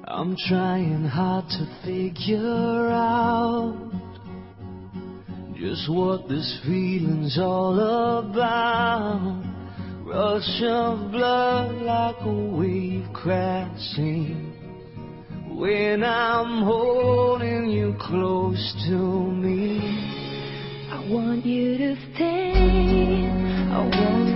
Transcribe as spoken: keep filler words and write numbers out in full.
I'm trying hard to figure out just what this feeling's all about. Rush of blood like a wave crashing when I'm holding you close to me. I want you to stay, I want